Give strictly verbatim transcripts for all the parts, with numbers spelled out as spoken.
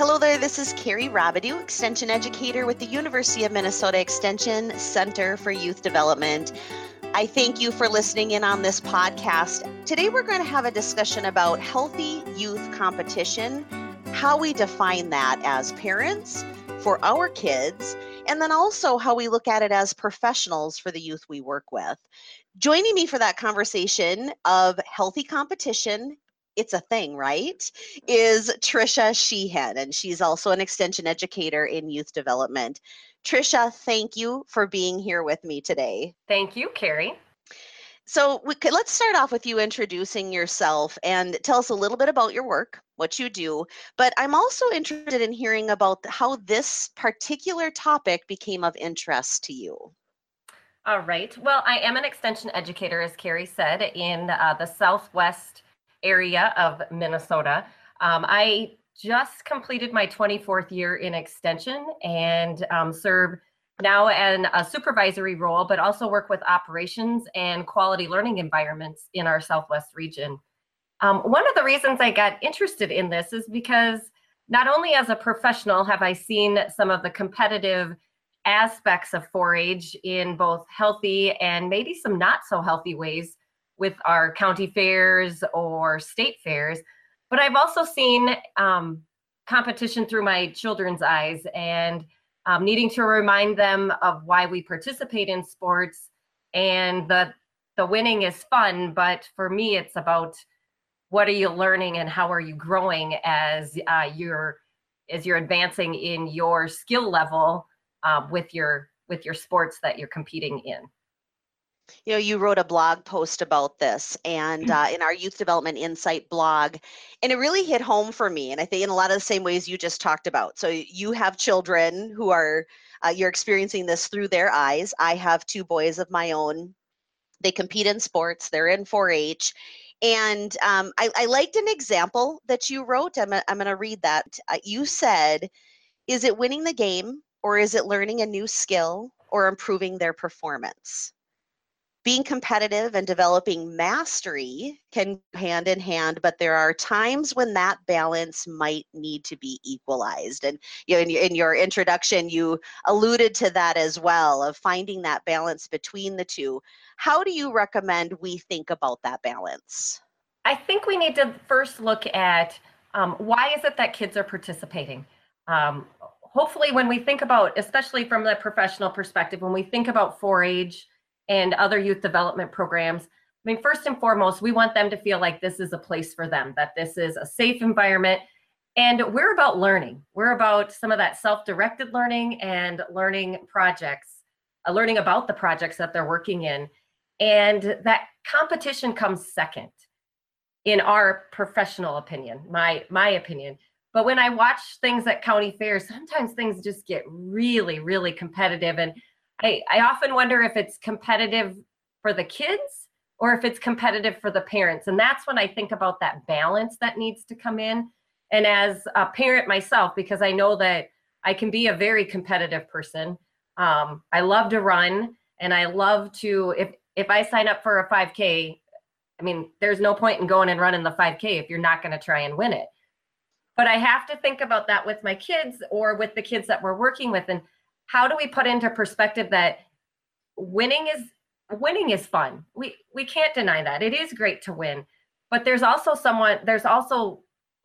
Hello there, this is Carrie Robidoux, Extension Educator with the University of Minnesota Extension Center for Youth Development. I thank you for listening in on this podcast. Today we're going to have a discussion about healthy youth competition, how we define that as parents for our kids, and then also how we look at it as professionals for the youth we work with. Joining me for that conversation of healthy competition, it's a thing, right, is Tricia Sheehan, and she's also an extension educator in youth development. Tricia, thank you for being here with me today. Thank you, Carrie. So we could, let's start off with you introducing yourself and tell us a little bit about your work, what you do, but I'm also interested in hearing about how this particular topic became of interest to you. All right. Well, I am an extension educator, as Carrie said, in uh, the Southwest area of Minnesota. Um, I just completed my twenty-fourth year in extension and um, serve now in a supervisory role, but also work with operations and quality learning environments in our Southwest region. Um, one of the reasons I got interested in this is because not only as a professional have I seen some of the competitive aspects of four H in both healthy and maybe some not so healthy ways with our county fairs or state fairs, but I've also seen um, competition through my children's eyes and um, needing to remind them of why we participate in sports, and the the winning is fun, but for me it's about what are you learning and how are you growing as uh, you're as you're advancing in your skill level uh, with your with your sports that you're competing in. You know, you wrote a blog post about this and uh, in our Youth Development Insight blog, and it really hit home for me. And I think in a lot of the same ways you just talked about. So you have children who are, uh, you're experiencing this through their eyes. I have two boys of my own. They compete in sports. They're in four H. And um, I, I liked an example that you wrote. I'm, I'm going to read that. Uh, you said, is it winning the game, or is it learning a new skill or improving their performance? Being competitive and developing mastery can go hand in hand, but there are times when that balance might need to be equalized. And you know, in, your, in your introduction, you alluded to that as well, of finding that balance between the two. How do you recommend we think about that balance? I think we need to first look at um, why is it that kids are participating? Um, hopefully when we think about, especially from the professional perspective, when we think about four H and other youth development programs, I mean, first and foremost, we want them to feel like this is a place for them, that this is a safe environment. And we're about learning. We're about some of that self-directed learning and learning projects, uh, learning about the projects that they're working in. And that competition comes second, in our professional opinion, my, my opinion. But when I watch things at county fairs, sometimes things just get really, really competitive. And I, I often wonder if it's competitive for the kids or if it's competitive for the parents. And that's when I think about that balance that needs to come in. And as a parent myself, because I know that I can be a very competitive person, um, I love to run, and I love to, if, if I sign up for a five K, I mean, there's no point in going and running the five K if you're not going to try and win it. But I have to think about that with my kids or with the kids that we're working with. And how do we put into perspective that winning is winning is fun? We we can't deny that. It is great to win, but there's also someone there's also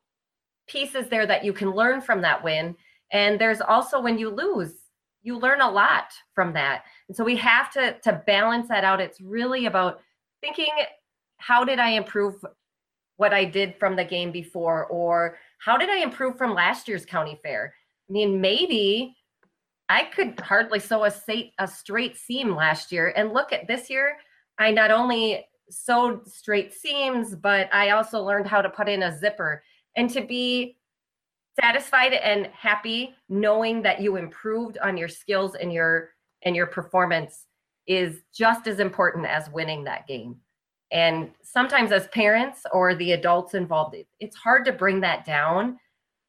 pieces there that you can learn from that win. And there's also when you lose, you learn a lot from that. And so we have to to balance that out. It's really about thinking, how did I improve what I did from the game before? Or how did I improve from last year's county fair? I mean, maybe I could hardly sew a, a straight seam last year. And look at this year, I not only sewed straight seams, but I also learned how to put in a zipper. And to be satisfied and happy knowing that you improved on your skills and your and your performance is just as important as winning that game. And sometimes as parents or the adults involved, it's hard to bring that down.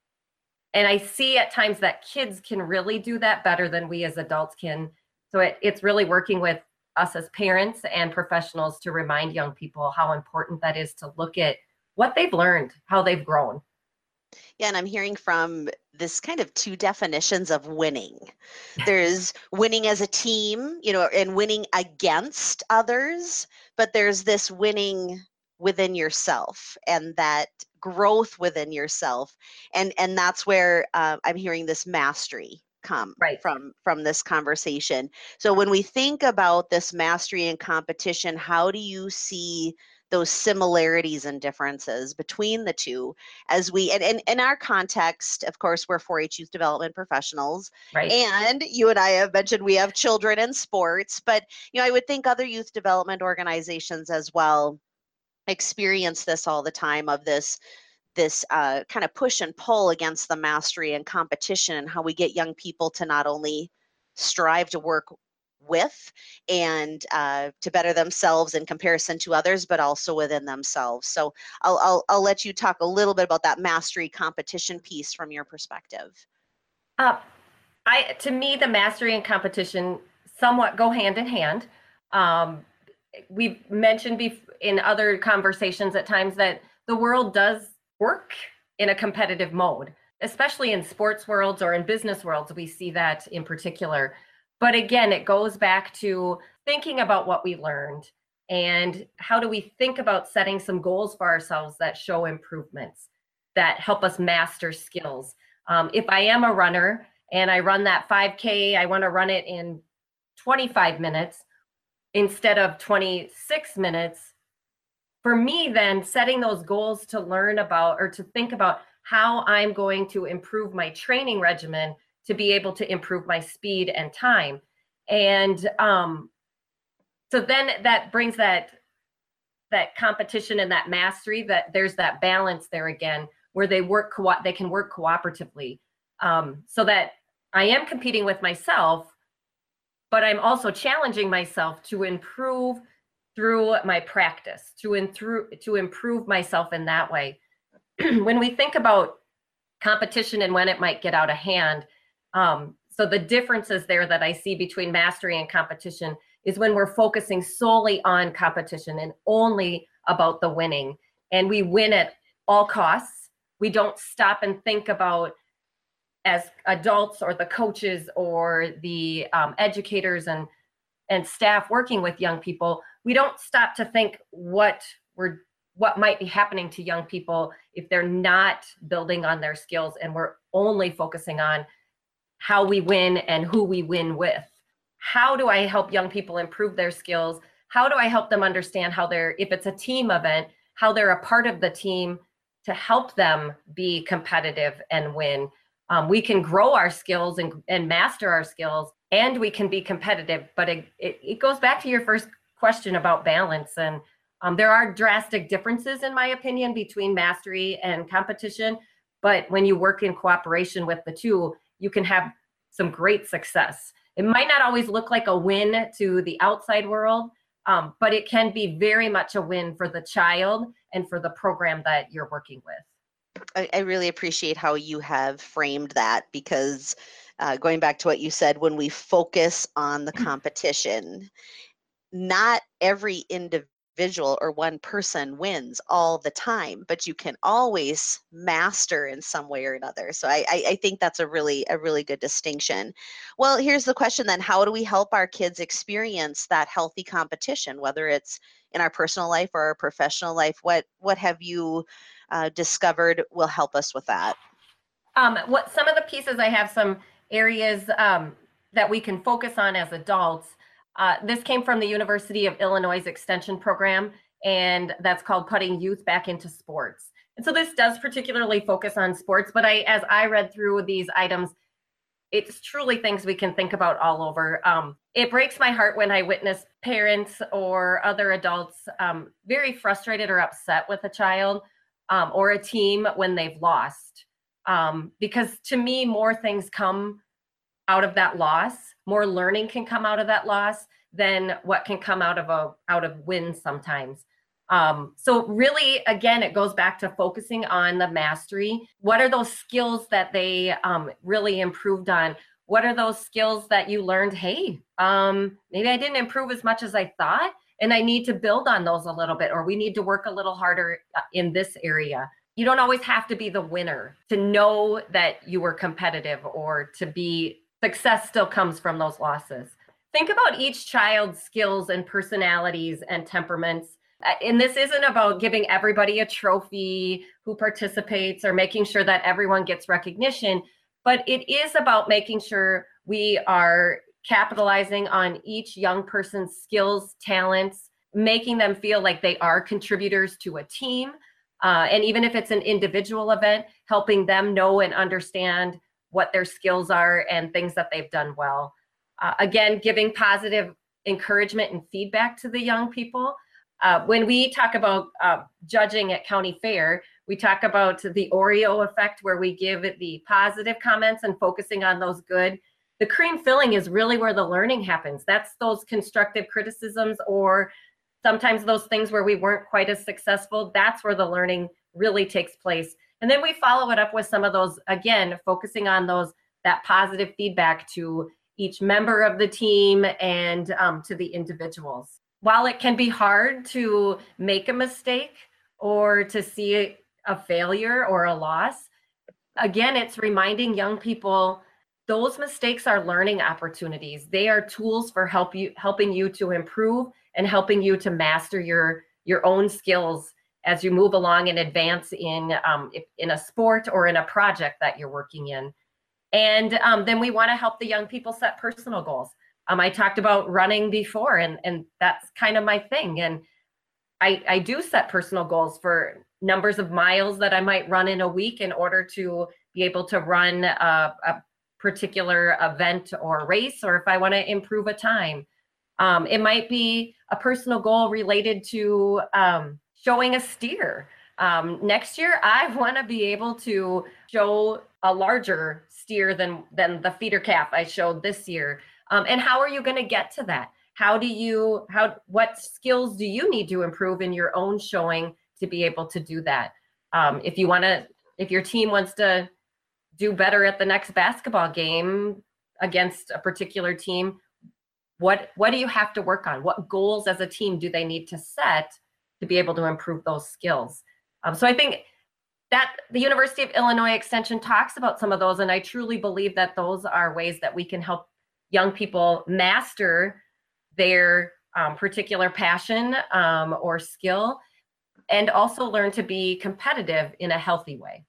And I see at times that kids can really do that better than we as adults can. So it, it's really working with us as parents and professionals to remind young people how important that is to look at what they've learned, how they've grown. Yeah, and I'm hearing from this kind of two definitions of winning. There's winning as a team, you know, and winning against others, but there's this winning within yourself and that growth within yourself. And and that's where uh, I'm hearing this mastery come Right. from from this conversation. So when we think about this mastery and competition, how do you see those similarities and differences between the two as we and, and in our context, of course, we're four H youth development professionals, Right. and you and I have mentioned we have children in sports, but you know I would think other youth development organizations as well experience this all the time, of this this uh, kind of push and pull against the mastery and competition, and how we get young people to not only strive to work with and uh, to better themselves in comparison to others, but also within themselves. So I'll, I'll, I'll let you talk a little bit about that mastery competition piece from your perspective. Uh, I, to me, the mastery and competition somewhat go hand in hand. Um, we've mentioned bef- in other conversations at times that the world does work in a competitive mode, especially in sports worlds or in business worlds. We see that in particular. But again, it goes back to thinking about what we learned and how do we think about setting some goals for ourselves that show improvements, that help us master skills. Um, if I am a runner and I run that five K, I want to run it in twenty-five minutes instead of twenty-six minutes. For me, then setting those goals to learn about or to think about how I'm going to improve my training regimen to be able to improve my speed and time. And um, so then that brings that that competition and that mastery, that there's that balance there again, where they work, co- they can work cooperatively, um, so that I am competing with myself, but I'm also challenging myself to improve through my practice, to, in, through, to improve myself in that way. When we think about competition and when it might get out of hand, um, so the differences there that I see between mastery and competition is when we're focusing solely on competition and only about the winning, and we win at all costs. We don't stop and think about, as adults or the coaches or the um, educators and and staff working with young people, we don't stop to think what we're what might be happening to young people if they're not building on their skills, and we're only focusing on how we win and who we win with. How do I help young people improve their skills? How do I help them understand how they're, if it's a team event, how they're a part of the team to help them be competitive and win? Um, we can grow our skills and, and master our skills, and we can be competitive. But it, it, it goes back to your first question about balance. And um, there are drastic differences, in my opinion, between mastery and competition. But when you work in cooperation with the two, you can have some great success. It might not always look like a win to the outside world, um, but it can be very much a win for the child and for the program that you're working with. I, I really appreciate how you have framed that, because uh, going back to what you said, when we focus on the competition, not every individual or one person wins all the time, but you can always master in some way or another. So I, I, I think that's a really a really good distinction. Well, here's the question then: how do we help our kids experience that healthy competition, whether it's in our personal life or our professional life? What what have you uh, discovered will help us with that? Um, what some of the pieces, I have some areas um, that we can focus on as adults. Uh, this came from the University of Illinois Extension Program, and that's called Putting Youth Back into Sports. And so this does particularly focus on sports, but I, as I read through these items, it's truly things we can think about all over. Um, it breaks my heart when I witness parents or other adults um, very frustrated or upset with a child um, or a team when they've lost. Um, because to me, more things come out of that loss, more learning can come out of that loss than what can come out of a out of wins sometimes. Um, so really, again, it goes back to focusing on the mastery. What are those skills that they um, really improved on? What are those skills that you learned? Hey, um, maybe I didn't improve as much as I thought, and I need to build on those a little bit, or we need to work a little harder in this area. you don't always have to be the winner to know that you were competitive, or to be success still comes from those losses. Think about each child's skills and personalities and temperaments. Uh, And this isn't about giving everybody a trophy who participates or making sure that everyone gets recognition, but it is about making sure we are capitalizing on each young person's skills, talents, making them feel like they are contributors to a team. Uh, and even if it's an individual event, helping them know and understand what their skills are and things that they've done well. Uh, again, giving positive encouragement and feedback to the young people. Uh, when we talk about uh, judging at county fair, we talk about the Oreo effect, where we give it the positive comments and focusing on those good. The cream filling is really where the learning happens. That's those constructive criticisms, or sometimes those things where we weren't quite as successful. That's where the learning really takes place. And then we follow it up with some of those, again, focusing on those, that positive feedback to each member of the team and um, to the individuals. While it can be hard to make a mistake or to see a failure or a loss, again, it's reminding young people those mistakes are learning opportunities. They are tools for help you, helping you to improve and helping you to master your, your own skills as you move along and advance in, um, in a sport or in a project that you're working in. And um, then we want to help the young people set personal goals. Um, I talked about running before, and, and that's kind of my thing. And I, I do set personal goals for numbers of miles that I might run in a week in order to be able to run a, a particular event or race, or if I want to improve a time. Um, it might be a personal goal related to um, showing a steer. Um, next year, I want to be able to show a larger steer than, than the feeder calf I showed this year. Um, and how are you going to get to that? How do you, how, what skills do you need to improve in your own showing to be able to do that? Um, if you want to, if your team wants to do better at the next basketball game against a particular team, what, what do you have to work on? What goals as a team do they need to set to be able to improve those skills? Um, so I think that the University of Illinois Extension talks about some of those, and I truly believe that those are ways that we can help young people master their um, particular passion um, or skill, and also learn to be competitive in a healthy way.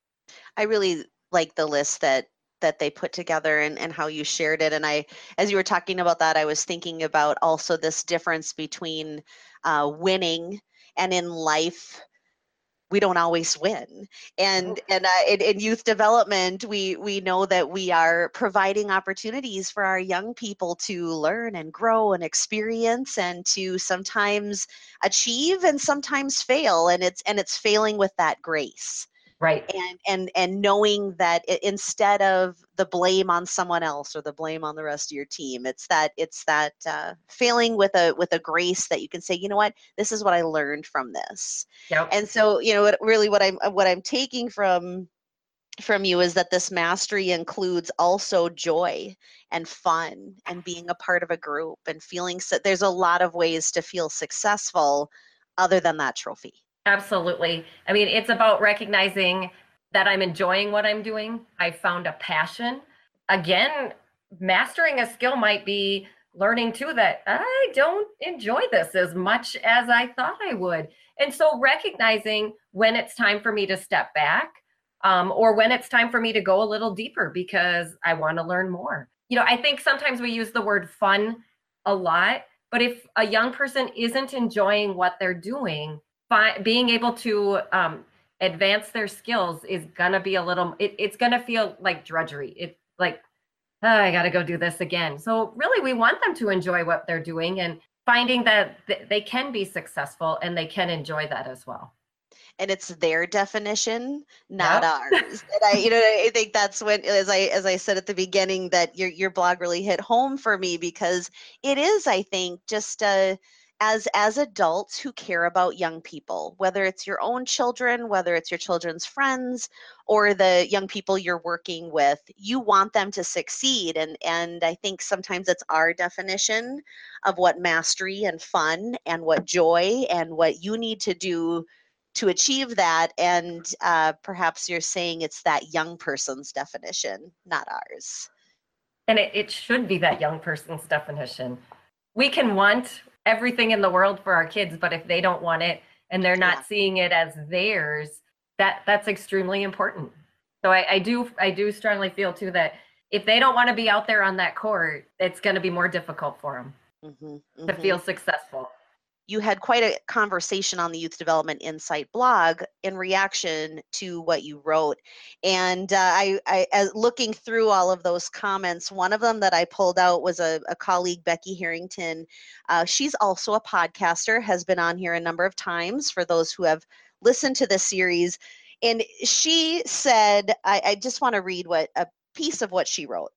I really like the list that that they put together, and, and how you shared it. And I, as you were talking about that, I was thinking about also this difference between uh, winning, and in life, we don't always win. And and uh, in, in youth development, we we know that we are providing opportunities for our young people to learn and grow and experience, and to sometimes achieve and sometimes fail. And it's and it's failing with that grace. Right. And and and knowing that i- instead of the blame on someone else or the blame on the rest of your team, it's that it's that uh, failing with a with a grace that you can say, you know what, this is what I learned from this. Yep. And so, you know, what, really what I'm what I'm taking from from you is that this mastery includes also joy and fun and being a part of a group and feeling so, there's a lot of ways to feel successful other than that trophy. Absolutely. I mean, it's about recognizing that I'm enjoying what I'm doing. I found a passion. Again, mastering a skill might be learning too that I don't enjoy this as much as I thought I would. And so recognizing when it's time for me to step back, um, or when it's time for me to go a little deeper because I want to learn more. You know, I think sometimes we use the word fun a lot, but if a young person isn't enjoying what they're doing, being able to um, advance their skills is gonna be a little, it, it's gonna feel like drudgery. It's like, oh, I gotta go do this again. So really we want them to enjoy what they're doing, and finding that th- they can be successful and they can enjoy that as well. And it's their definition, not Yep. ours. And I, you know, I think that's when, as I as I said at the beginning, that your your blog really hit home for me, because it is, I think, just uh, as as adults who care about young people, whether it's your own children, whether it's your children's friends, or the young people you're working with, you want them to succeed. And and I think sometimes it's our definition of what mastery and fun and what joy and what you need to do to achieve that. And uh, perhaps you're saying it's that young person's definition, not ours. And it, it should be that young person's definition. We can want everything in the world for our kids, but if they don't want it and they're not yeah. seeing it as theirs, that that's extremely important. So I, I do I do strongly feel too that if they don't want to be out there on that court, it's going to be more difficult for them mm-hmm, mm-hmm. to feel successful. You had quite a conversation on the Youth Development Insight blog in reaction to what you wrote. And uh, I, I as looking through all of those comments, one of them that I pulled out was a, a colleague, Becky Harrington. Uh, she's also a podcaster, has been on here a number of times for those who have listened to this series. And she said, I, I just want to read what a piece of what she wrote.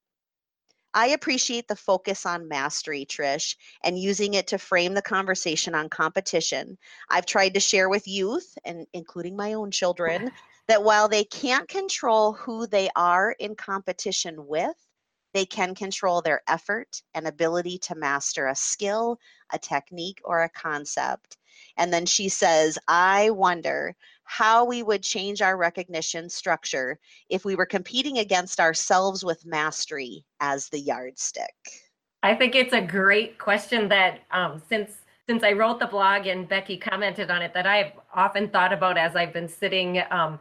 I appreciate the focus on mastery, Trish, and using it to frame the conversation on competition. I've tried to share with youth, and including my own children, that while they can't control who they are in competition with, they can control their effort and ability to master a skill, a technique, or a concept. And then she says, I wonder how we would change our recognition structure if we were competing against ourselves with mastery as the yardstick. I think it's a great question that um, since since I wrote the blog and Becky commented on it, that I've often thought about as I've been sitting um,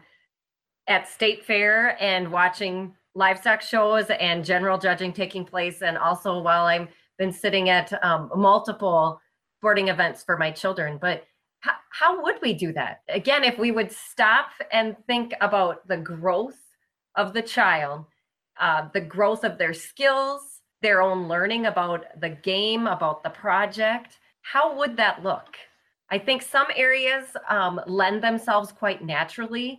at State Fair and watching livestock shows and general judging taking place, and also while I've been sitting at um, multiple sporting events for my children. But how, how would we do that? Again, if we would stop and think about the growth of the child, uh, the growth of their skills, their own learning about the game, about the project, how would that look? I think some areas um, lend themselves quite naturally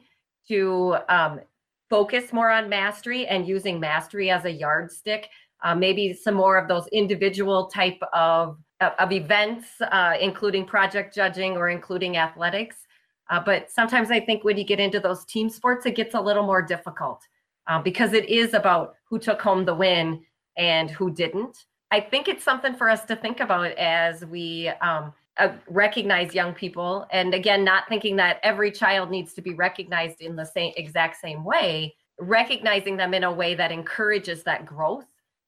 to um, focus more on mastery and using mastery as a yardstick. Uh, maybe some more of those individual type of of events, uh, including project judging or including athletics. Uh, but sometimes I think when you get into those team sports, it gets a little more difficult uh, because it is about who took home the win and who didn't. I think it's something for us to think about as we um, uh, recognize young people. And again, not thinking that every child needs to be recognized in the same exact same way, recognizing them in a way that encourages that growth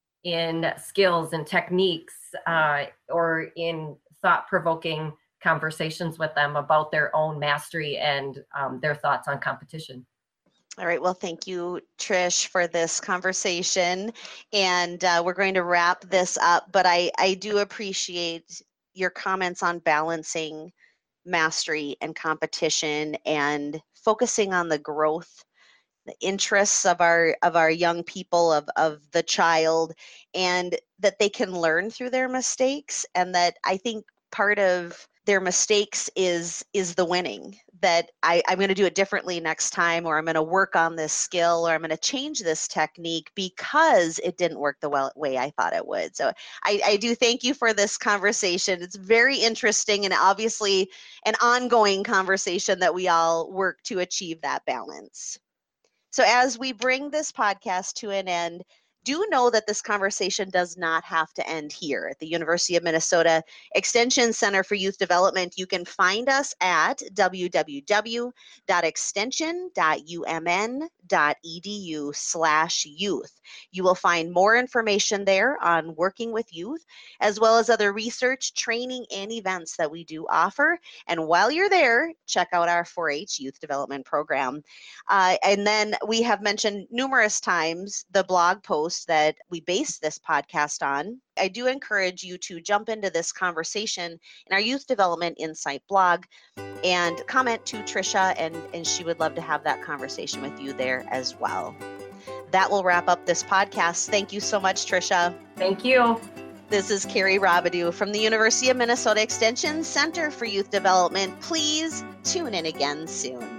in skills and techniques, uh, or in thought-provoking conversations with them about their own mastery and um, their thoughts on competition. All right, well, thank you, Trish, for this conversation. And uh, we're going to wrap this up, but I, I do appreciate your comments on balancing mastery and competition and focusing on the growth, the interests of our of our young people, of of the child, and that they can learn through their mistakes. And that I think part of their mistakes is is the winning, that I, I'm going to do it differently next time, or I'm going to work on this skill, or I'm going to change this technique because it didn't work the well, way I thought it would. So I, I do thank you for this conversation. It's very interesting and obviously an ongoing conversation that we all work to achieve that balance. So as we bring this podcast to an end, do know that this conversation does not have to end here at the University of Minnesota Extension Center for Youth Development. You can find us at w w w dot extension dot u m n dot e d u slash youth. You will find more information there on working with youth, as well as other research, training, and events that we do offer. And while you're there, check out our four H Youth Development Program. Uh, and then we have mentioned numerous times the blog post that we base this podcast on. I do encourage you to jump into this conversation in our Youth Development Insight blog and comment to Tricia, and, and she would love to have that conversation with you there as well. That will wrap up this podcast. Thank you so much, Tricia. Thank you. This is Carrie Robidoux from the University of Minnesota Extension Center for Youth Development. Please tune in again soon.